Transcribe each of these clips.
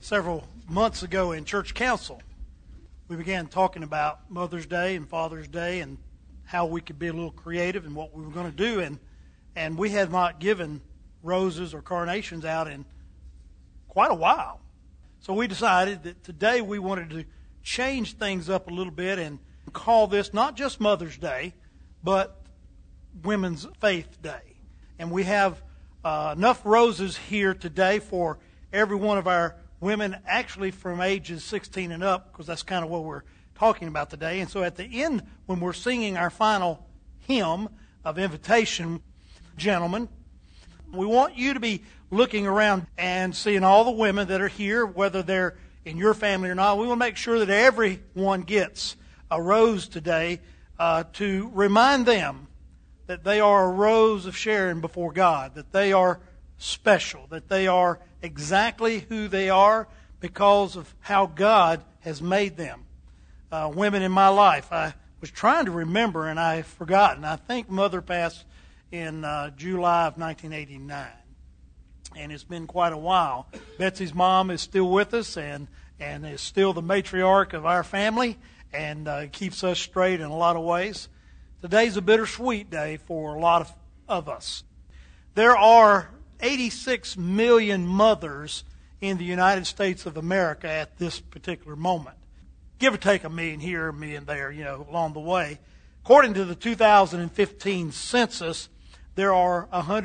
Several months ago in church council, we began talking about Mother's Day and Father's Day and how we could be a little creative in what we were going to do. And we had not given roses or carnations out in quite a while. So we decided that today we wanted to change things up a little bit and call this not just Mother's Day, but Women's Faith Day. And we have enough roses here today for every one of our women, actually from ages 16 and up, because that's kind of what we're talking about today. And so at the end, when we're singing our final hymn of invitation, gentlemen, we want you to be looking around and seeing all the women that are here, whether they're in your family or not. We want to make sure that everyone gets a rose today to remind them that they are a rose of Sharon before God, that they are special, that they are exactly who they are because of how God has made them. Women in my life, I was trying to remember and I've forgotten. I think Mother passed in July of 1989. And it's been quite a while. Betsy's mom is still with us and is still the matriarch of our family and keeps us straight in a lot of ways. Today's a bittersweet day for a lot of us. There are 86 million mothers in the United States of America at this particular moment. Give or take a million here, a million there, along the way. According to the 2015 census, there are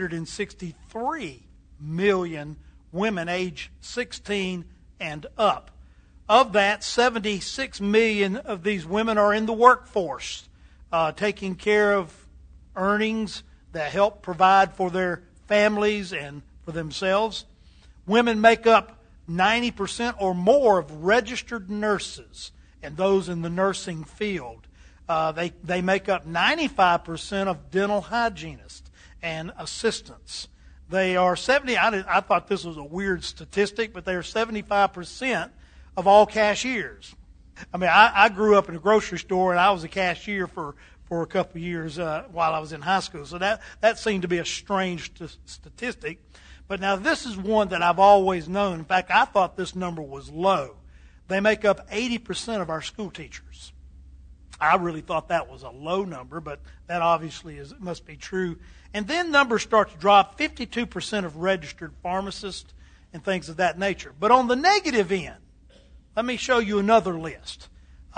163 million women age 16 and up. Of that, 76 million of these women are in the workforce, taking care of earnings that help provide for their families and for themselves. Women make up 90% or more of registered nurses and those in the nursing field. They make up 95% of dental hygienists and assistants. They are 70. I thought this was a weird statistic, but they are 75% of all cashiers. I mean, I grew up in a grocery store, and I was a cashier for a couple of years while I was in high school. So that seemed to be a strange statistic. But now this is one that I've always known. In fact, I thought this number was low. They make up 80% of our school teachers. I really thought that was a low number, but that obviously must be true. And then numbers start to drop, 52% of registered pharmacists and things of that nature. But on the negative end, let me show you another list.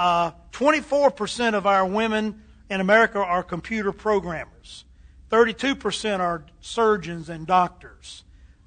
24% of our women in America are computer programmers. 32% are surgeons and doctors.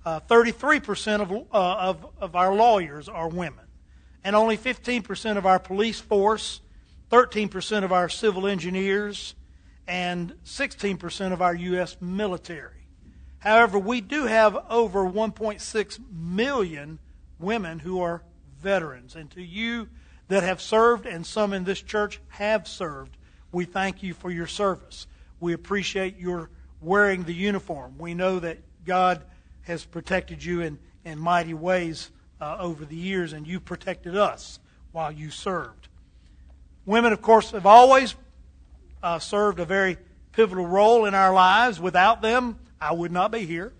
33% of our lawyers are women. And only 15% of our police force, 13% of our civil engineers, and 16% of our U.S. military. However, we do have over 1.6 million women who are veterans. And to you that have served, and some in this church have served, we thank you for your service. We appreciate your wearing the uniform. We know that God has protected you in mighty ways over the years, and you protected us while you served. Women, of course, have always served a very pivotal role in our lives. Without them, I would not be here,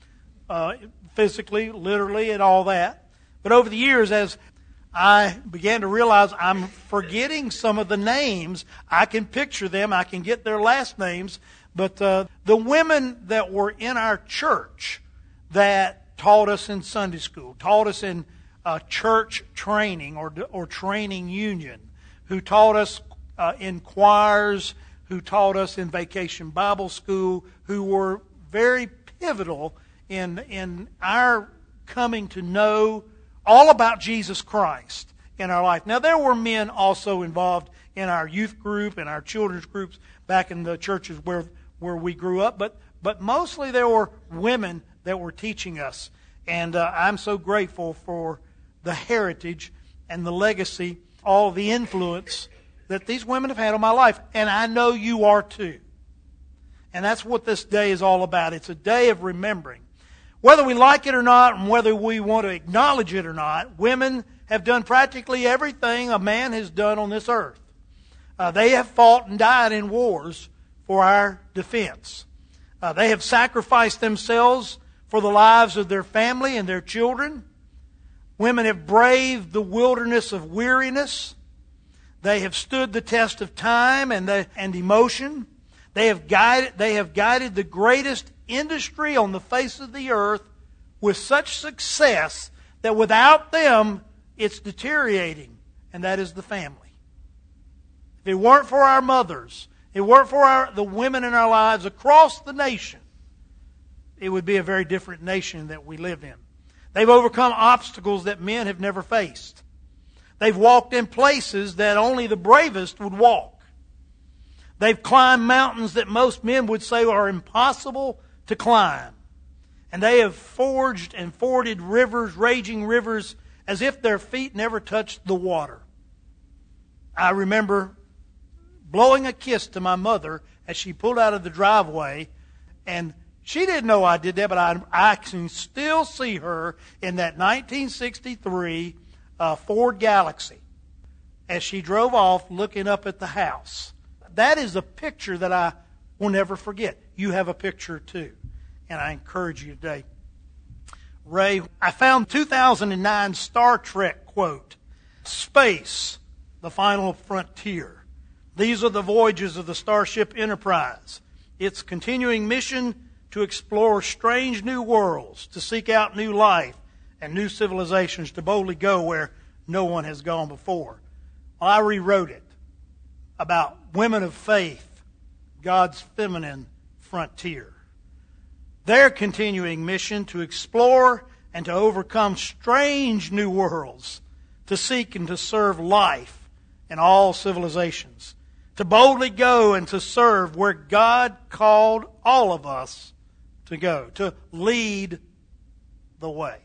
physically, literally, and all that. But over the years, as I began to realize I'm forgetting some of the names, I can picture them, I can get their last names, but the women that were in our church that taught us in Sunday school, taught us in church training or training union, who taught us in choirs, who taught us in vacation Bible school, who were very pivotal in our coming to know all about Jesus Christ in our life. Now, there were men also involved in our youth group and our children's groups back in the churches where we grew up, but mostly there were women that were teaching us. And I'm so grateful for the heritage and the legacy, all the influence that these women have had on my life. And I know you are too. And that's what this day is all about. It's a day of remembering. Whether we like it or not, and whether we want to acknowledge it or not, women have done practically everything a man has done on this earth. They have fought and died in wars for our defense. They have sacrificed themselves for the lives of their family and their children. Women have braved the wilderness of weariness. They have stood the test of time and emotion. They have guided the greatest industry on the face of the earth with such success that without them, it's deteriorating, and that is the family. If it weren't for our mothers, if it weren't for the women in our lives across the nation, it would be a very different nation that we live in. They've overcome obstacles that men have never faced. They've walked in places that only the bravest would walk. They've climbed mountains that most men would say are impossible to climb. And they have forged and forded rivers, raging rivers, as if their feet never touched the water. I remember blowing a kiss to my mother as she pulled out of the driveway, and she didn't know I did that, but I can still see her in that 1963 Ford Galaxy as she drove off looking up at the house. That is a picture that I will never forget. You have a picture too, and I encourage you today. Ray, I found 2009 Star Trek quote, "Space, the final frontier. These are the voyages of the Starship Enterprise. Its continuing mission to explore strange new worlds, to seek out new life and new civilizations, to boldly go where no one has gone before." Well, I rewrote it about women of faith, God's feminine frontier. Their continuing mission to explore and to overcome strange new worlds, to seek and to serve life in all civilizations, to boldly go and to serve where God called all of us to go, to lead the way.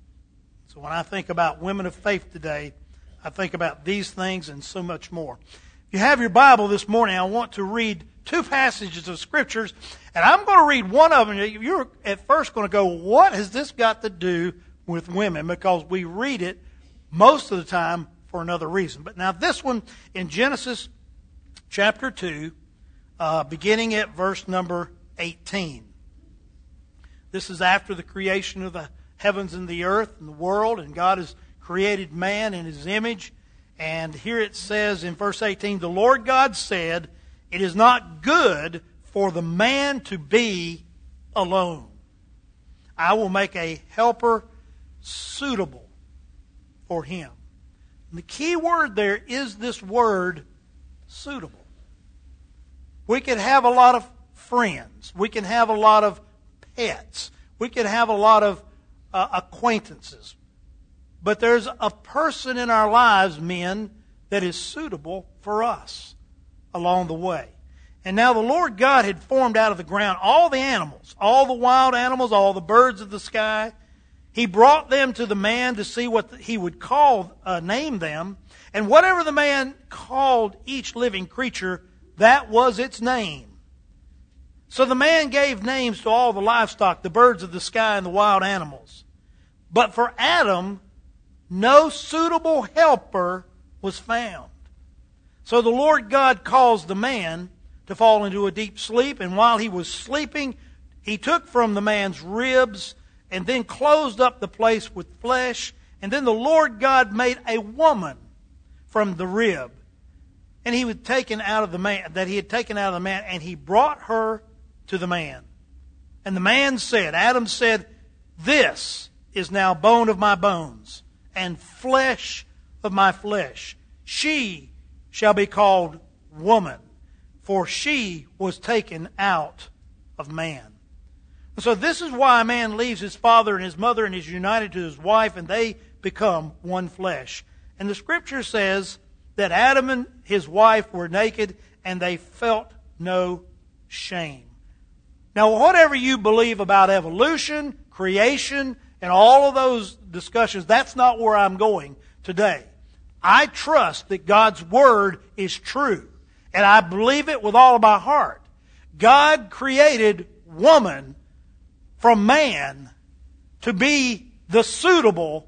So when I think about women of faith today, I think about these things and so much more. If you have your Bible this morning, I want to read two passages of Scriptures, and I'm going to read one of them. You're at first going to go, what has this got to do with women? Because we read it most of the time for another reason. But now this one in Genesis chapter 2, beginning at verse number 18. This is after the creation of the heavens and the earth and the world, and God has created man in His image. And here it says in verse 18, "The Lord God said, it is not good for the man to be alone. I will make a helper suitable for him." And the key word there is this word, suitable. We could have a lot of friends. We can have a lot of pets. We could have a lot of acquaintances. But there's a person in our lives, men, that is suitable for us along the way. And now the Lord God had formed out of the ground all the animals, all the wild animals, all the birds of the sky. He brought them to the man to see what he would name them. And whatever the man called each living creature, that was its name. So the man gave names to all the livestock, the birds of the sky, and the wild animals. But for Adam, no suitable helper was found. So the Lord God caused the man to fall into a deep sleep, and while he was sleeping, He took from the man's ribs and then closed up the place with flesh. And then the Lord God made a woman from the rib, and He had taken out of the man, and He brought her to the man. And the man said, Adam said, "This is now bone of my bones and flesh of my flesh. She shall be called woman, for she was taken out of man." And so this is why a man leaves his father and his mother and is united to his wife, and they become one flesh. And the Scripture says that Adam and his wife were naked and they felt no shame. Now, whatever you believe about evolution, creation, and all of those discussions, that's not where I'm going today. I trust that God's Word is true, and I believe it with all of my heart. God created woman from man to be the suitable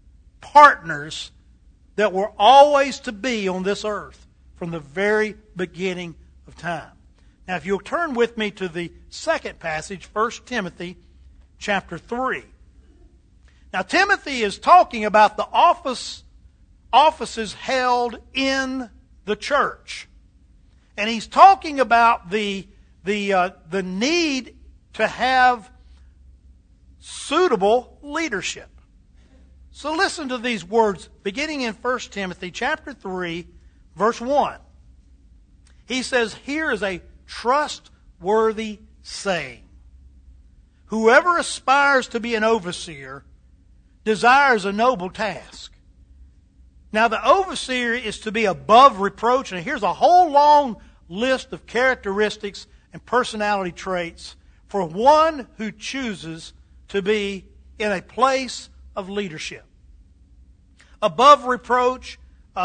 partners that were always to be on this earth from the very beginning of time. Now, if you'll turn with me to the second passage, 1 Timothy chapter 3. Now, Timothy is talking about the offices held in the church. And he's talking about the need to have suitable leadership. So listen to these words beginning in 1 Timothy chapter 3, verse 1. He says, here is a trustworthy saying. Whoever aspires to be an overseer desires a noble task. Now the overseer is to be above reproach, and here's a whole long list of characteristics and personality traits for one who chooses to be in a place of leadership. Above reproach,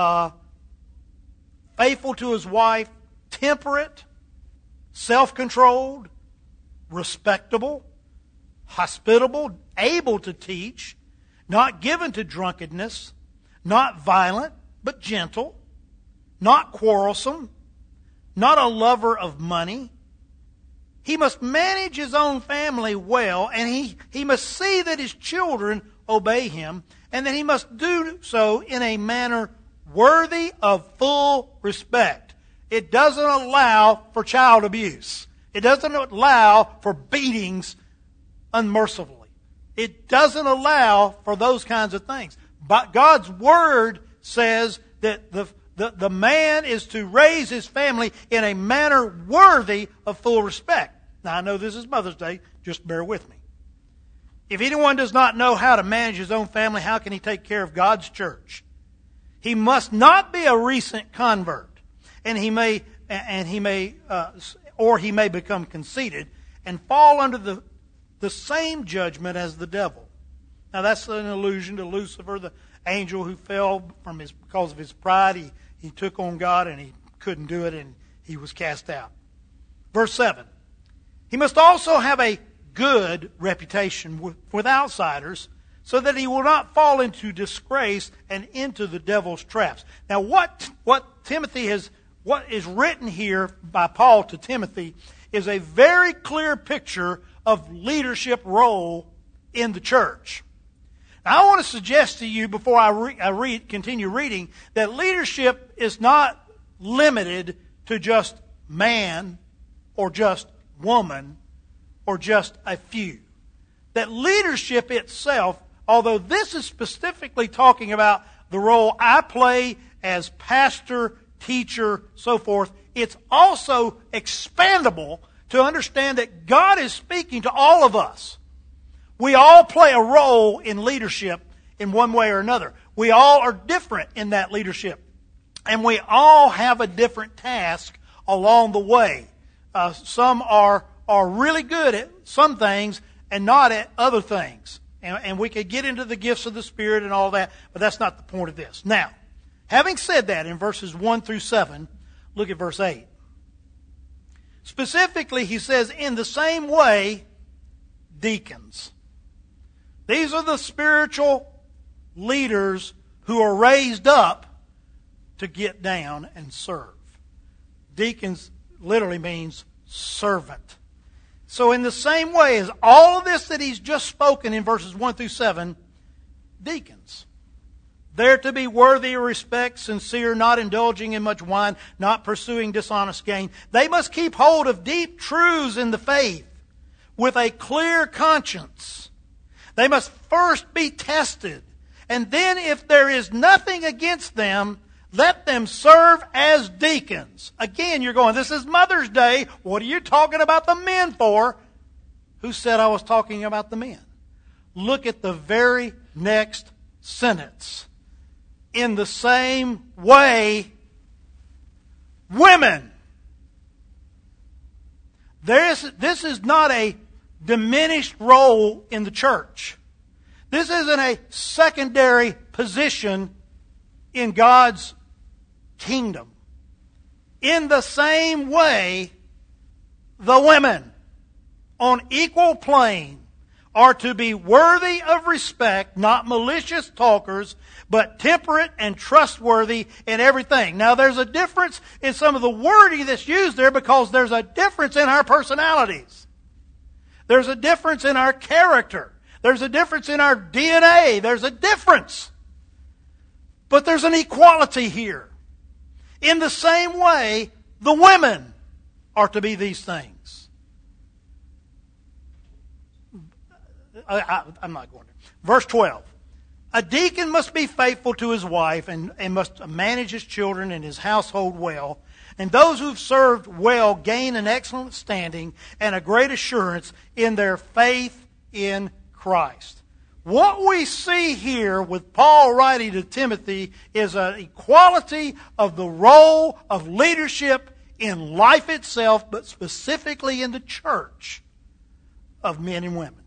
faithful to his wife, temperate, self-controlled, respectable, hospitable, able to teach, not given to drunkenness, not violent, but gentle, not quarrelsome, not a lover of money. He must manage his own family well, and he must see that his children obey him, and that he must do so in a manner worthy of full respect. It doesn't allow for child abuse. It doesn't allow for beatings unmercifully. It doesn't allow for those kinds of things. But God's Word says that the man is to raise his family in a manner worthy of full respect. Now, I know this is Mother's Day. Just bear with me. If anyone does not know how to manage his own family, how can he take care of God's church? He must not be a recent convert, and he may become conceited and fall under the same judgment as the devil. Now, that's an allusion to Lucifer, the angel who fell because of his pride. He took on God and he couldn't do it, and he was cast out. Verse 7. He must also have a good reputation with outsiders, so that he will not fall into disgrace and into the devil's traps. Now, what is written here by Paul to Timothy is a very clear picture of leadership role in the church. Now, I want to suggest to you before I continue reading that leadership is not limited to just man or just woman or just a few. That leadership itself, although this is specifically talking about the role I play as pastor, teacher, so forth, it's also expandable to understand that God is speaking to all of us. We all play a role in leadership in one way or another. We all are different in that leadership. And we all have a different task along the way. Some are really good at some things and not at other things. And we could get into the gifts of the Spirit and all that, but that's not the point of this. Now, having said that, in verses 1 through 7, look at verse 8. Specifically, he says, in the same way, deacons. These are the spiritual leaders who are raised up to get down and serve. Deacons literally means servant. So in the same way as all of this that he's just spoken in verses 1 through 7, deacons. They're to be worthy of respect, sincere, not indulging in much wine, not pursuing dishonest gain. They must keep hold of deep truths in the faith with a clear conscience. They must first be tested. And then if there is nothing against them, let them serve as deacons. Again, you're going, this is Mother's Day. What are you talking about the men for? Who said I was talking about the men? Look at the very next sentence. In the same way, women. This is not a diminished role in the church. This isn't a secondary position in God's kingdom. In the same way, the women on equal plane are to be worthy of respect, not malicious talkers, but temperate and trustworthy in everything. Now, there's a difference in some of the wording that's used there because there's a difference in our personalities. There's a difference in our character. There's a difference in our DNA. There's a difference. But there's an equality here. In the same way, the women are to be these things. I'm not going there. Verse 12. A deacon must be faithful to his wife and must manage his children and his household well. And those who've served well gain an excellent standing and a great assurance in their faith in Christ. What we see here with Paul writing to Timothy is an equality of the role of leadership in life itself, but specifically in the church, of men and women.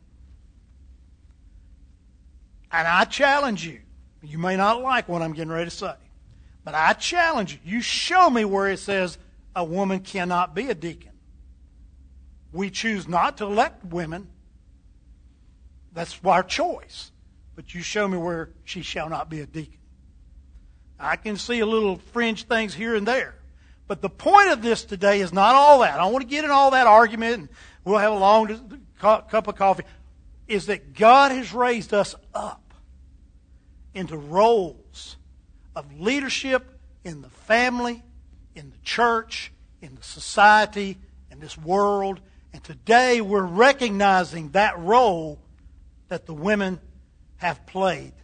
And I challenge you, you may not like what I'm getting ready to say, but I challenge you, you show me where it says a woman cannot be a deacon. We choose not to elect women. That's our choice. But you show me where she shall not be a deacon. I can see a little fringe things here and there. But the point of this today is not all that. I don't want to get in all that argument and we'll have a long cup of coffee. Is that God has raised us up into roles of leadership in the family, in the church, in the society, in this world. And today we're recognizing that role that the women have played.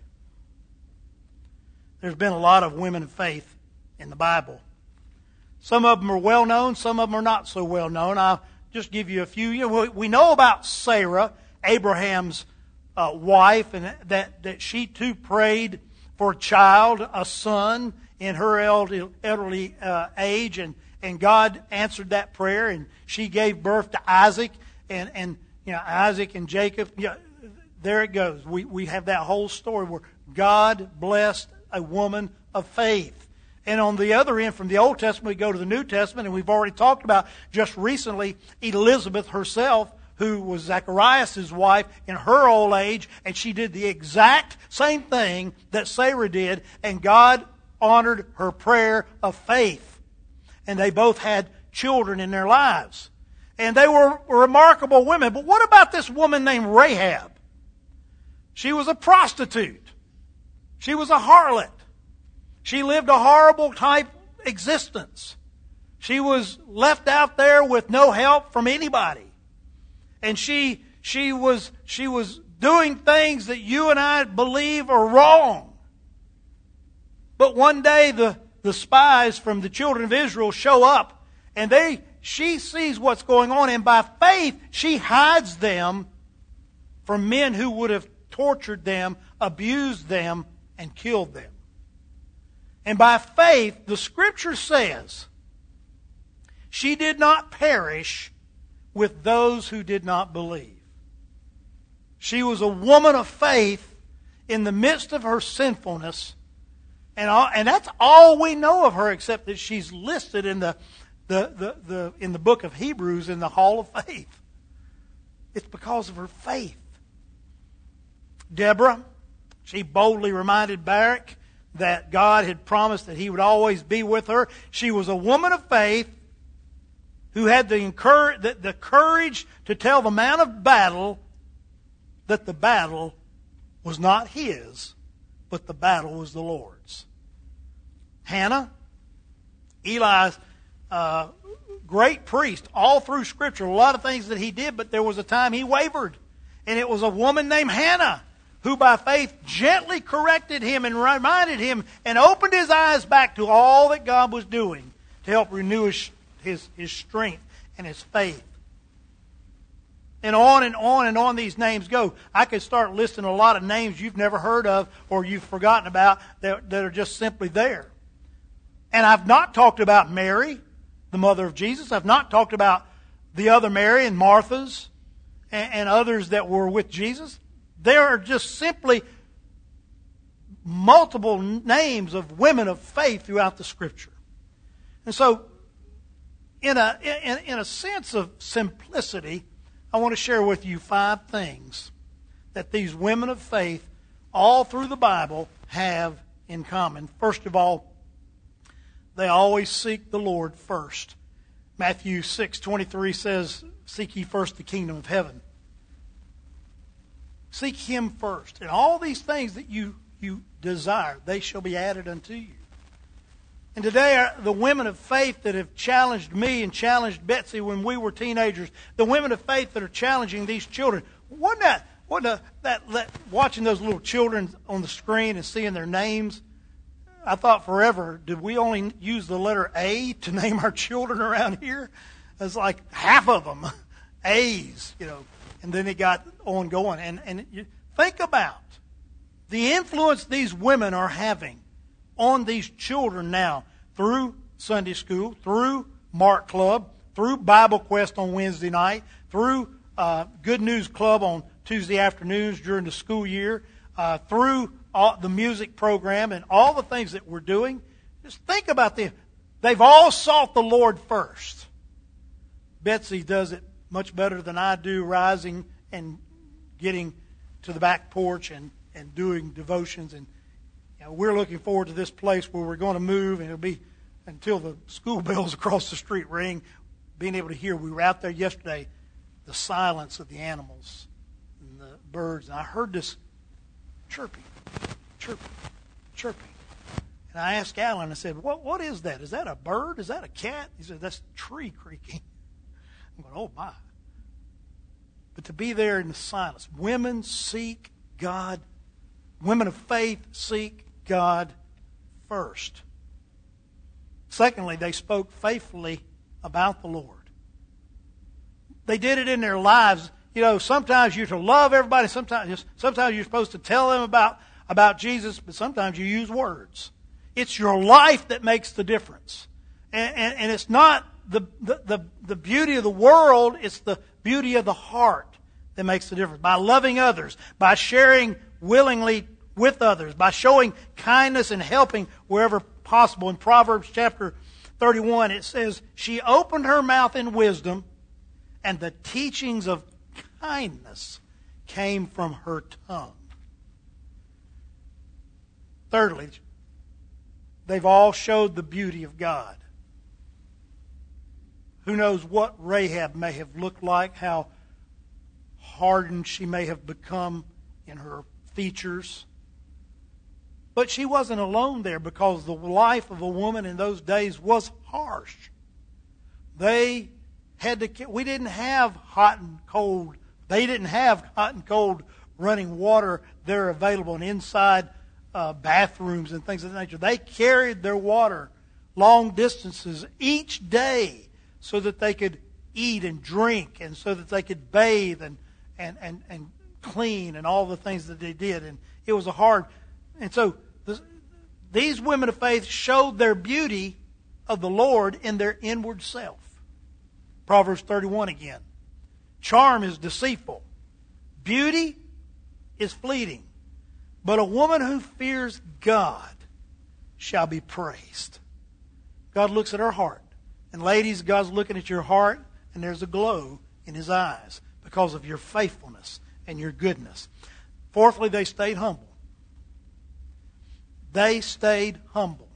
There's been a lot of women of faith in the Bible. Some of them are well known, some of them are not so well known. I'll just give you a few. We know about Sarah, Abraham's wife, and that she too prayed for a child, a son, in her elderly age, and God answered that prayer, and she gave birth to Isaac, and Isaac and Jacob. There it goes. We have that whole story where God blessed a woman of faith. And on the other end, from the Old Testament, we go to the New Testament, and we've already talked about just recently Elizabeth herself, who was Zacharias' wife in her old age, and she did the exact same thing that Sarah did, and God honored her prayer of faith. And they both had children in their lives. And they were remarkable women. But what about this woman named Rahab? She was a prostitute. She was a harlot. She lived a horrible type existence. She was left out there with no help from anybody. And she was doing things that you and I believe are wrong. But one day the spies from the children of Israel show up, and she sees what's going on, and by faith she hides them from men who would have tortured them, abused them, and killed them. And by faith, the Scripture says, she did not perish with those who did not believe. She was a woman of faith in the midst of her sinfulness, and that's all we know of her, except that she's listed in the book of Hebrews in the Hall of Faith. It's because of her faith. Deborah, she boldly reminded Barak that God had promised that He would always be with her. She was a woman of faith who had the courage to tell the man of battle that the battle was not his, but the battle was the Lord's. Hannah, Eli's great priest, all through Scripture, a lot of things that he did, but there was a time he wavered. And it was a woman named Hannah who by faith gently corrected him and reminded him and opened his eyes back to all that God was doing to help renew his strength and his faith. And on and on and on these names go. I could start listing a lot of names you've never heard of or you've forgotten about that are just simply there. And I've not talked about Mary, the mother of Jesus. I've not talked about the other Mary and Martha's and others that were with Jesus. There are just simply multiple names of women of faith throughout the Scripture. And so, in a sense of simplicity, I want to share with you 5 things that these women of faith all through the Bible have in common. First of all, they always seek the Lord first. Matthew 6:23 says, "Seek ye first the kingdom of heaven." Seek Him first. And all these things that you desire, they shall be added unto you. And today, the women of faith that have challenged me and challenged Betsy when we were teenagers, the women of faith that are challenging these children, wasn't that watching those little children on the screen and seeing their names? I thought forever, did we only use the letter A to name our children around here? It's like half of them, A's, and then it got ongoing. And you think about the influence these women are having on these children now through Sunday school, through Mark Club, through Bible Quest on Wednesday night, through Good News Club on Tuesday afternoons during the school year, through the music program and all the things that we're doing. Just think about them. They've all sought the Lord first. Betsy does it much better than I do, rising and getting to the back porch and doing devotions. And we're looking forward to this place where we're going to move, and it'll be until the school bells across the street ring, being able to hear. We were out there yesterday, the silence of the animals and the birds, and I heard this chirping, chirping, chirping. And I asked Alan, I said, what is that? Is that a bird? Is that a cat? He said, that's a tree creaking. I'm going, oh my. But to be there in the silence, women seek God. Women of faith seek God first. Secondly, they spoke faithfully about the Lord. They did it in their lives. Sometimes you're to love everybody. Sometimes you're supposed to tell them about Jesus, but sometimes you use words. It's your life that makes the difference. And it's not the beauty of the world, it's the beauty of the heart that makes the difference. By loving others, by sharing willingly with others, by showing kindness and helping wherever possible. In Proverbs chapter 31, it says, she opened her mouth in wisdom, and the teachings of kindness came from her tongue. Thirdly, they've all showed the beauty of God. Who knows what Rahab may have looked like, how hardened she may have become in her features. But she wasn't alone there, because the life of a woman in those days was harsh. We didn't have hot and cold. They didn't have hot and cold running water there available and inside bathrooms and things of that nature. They carried their water long distances each day so that they could eat and drink, and so that they could bathe and clean and all the things that they did. And it was and so these women of faith showed their beauty of the Lord in their inward self. Proverbs 31 again. Charm is deceitful. Beauty is fleeting. But a woman who fears God shall be praised. God looks at her heart. And ladies, God's looking at your heart, and there's a glow in His eyes because of your faithfulness and your goodness. Fourthly, they stayed humble. They stayed humble.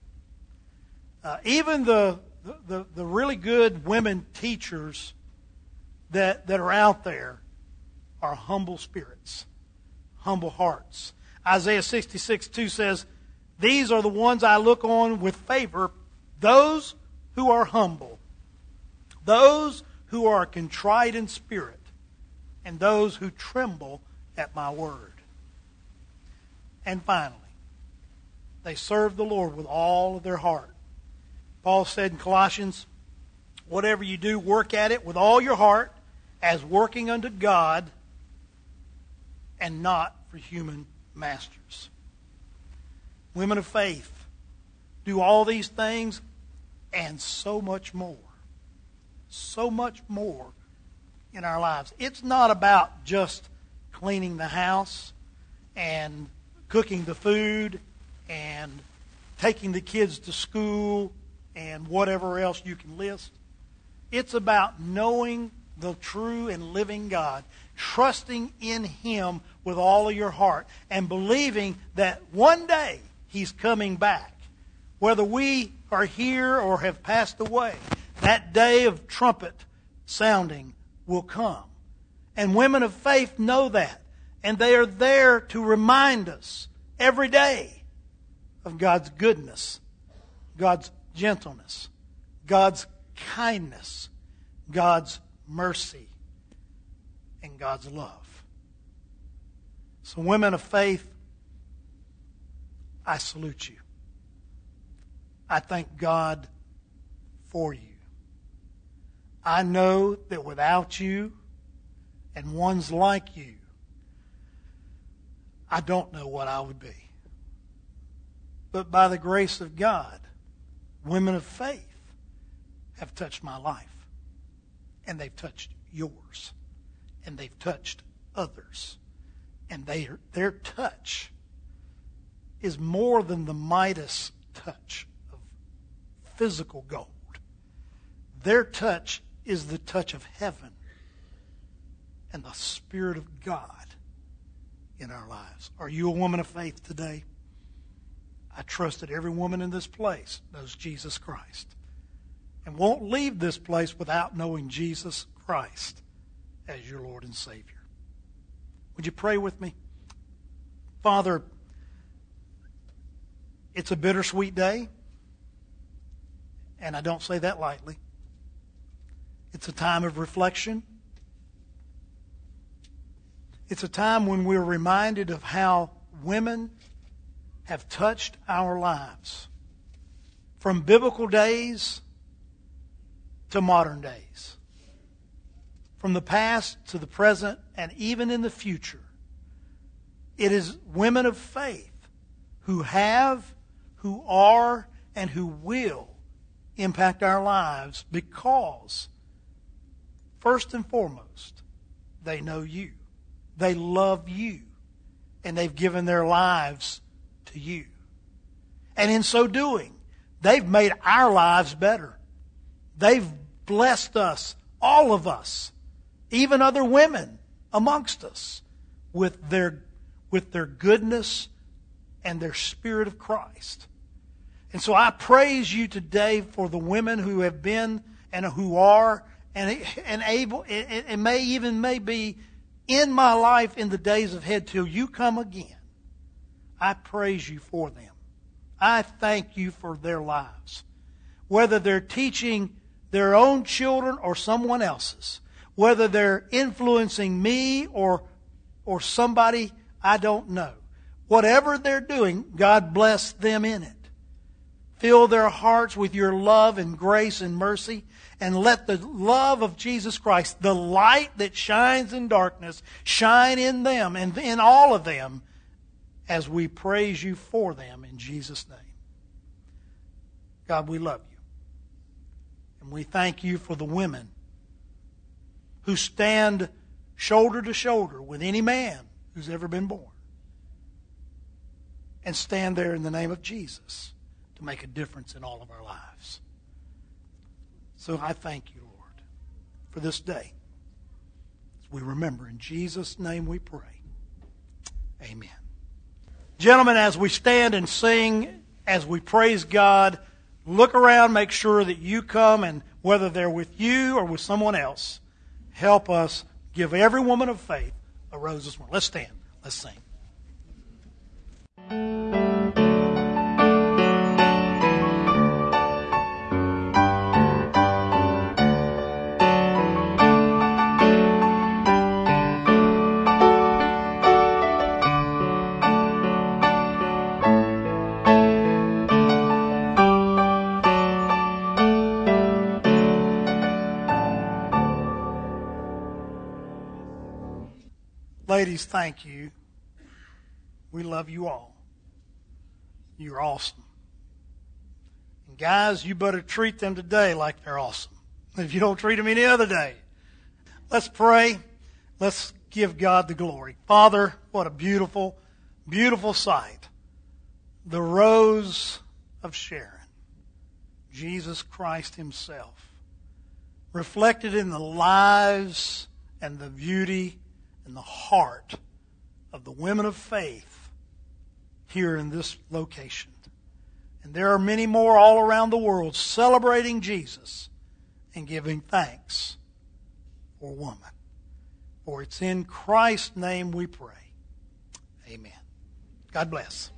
Even the really good women teachers that are out there are humble spirits, humble hearts. Isaiah 66:2 says, these are the ones I look on with favor, those who are humble, those who are contrite in spirit, and those who tremble at my word. And finally, they served the Lord with all of their heart. Paul said in Colossians, whatever you do, work at it with all your heart, as working unto God and not for human masters. Women of faith do all these things and so much more. So much more in our lives. It's not about just cleaning the house and cooking the food and taking the kids to school and whatever else you can list. It's about knowing the true and living God, trusting in Him with all of your heart, and believing that one day He's coming back. Whether we are here or have passed away, that day of trumpet sounding will come. And women of faith know that. And they are there to remind us every day of God's goodness, God's gentleness, God's kindness, God's mercy, and God's love. So, women of faith, I salute you. I thank God for you. I know that without you and ones like you, I don't know what I would be. But by the grace of God, women of faith have touched my life. And they've touched yours. And they've touched others. And their touch is more than the Midas touch of physical gold. Their touch is the touch of heaven and the Spirit of God in our lives. Are you a woman of faith today? I trust that every woman in this place knows Jesus Christ and won't leave this place without knowing Jesus Christ as your Lord and Savior. Would you pray with me? Father, it's a bittersweet day, and I don't say that lightly. It's a time of reflection. It's a time when we're reminded of how women have touched our lives from biblical days to modern days, from the past to the present, and even in the future. It is women of faith who have, who are, and who will impact our lives because, first and foremost, they know you. They love you. And they've given their lives to you. And in so doing, they've made our lives better. They've blessed us, all of us, even other women amongst us, with their goodness and their Spirit of Christ. And so I praise you today for the women who have been and who are and able and may be in my life in the days ahead till you come again. I praise you for them. I thank you for their lives. Whether they're teaching their own children or someone else's, whether they're influencing me or somebody I don't know. Whatever they're doing, God bless them in it. Fill their hearts with your love and grace and mercy, and let the love of Jesus Christ, the light that shines in darkness, shine in them and in all of them as we praise you for them in Jesus' name. God, we love you. And we thank you for the women who stand shoulder to shoulder with any man who's ever been born and stand there in the name of Jesus to make a difference in all of our lives. So I thank you, Lord, for this day. As we remember, in Jesus' name we pray. Amen. Gentlemen, as we stand and sing, as we praise God, look around, make sure that you come, and whether they're with you or with someone else, help us give every woman of faith a rose this morning. Let's stand. Let's sing. Ladies, thank you. We love you all. You're awesome. And guys, you better treat them today like they're awesome. If you don't treat them any other day. Let's pray. Let's give God the glory. Father, what a beautiful, beautiful sight. The rose of Sharon. Jesus Christ himself. Reflected in the lives and the beauty and the heart of the women of faith here in this location. And there are many more all around the world celebrating Jesus and giving thanks for woman. For it's in Christ's name we pray. Amen. God bless.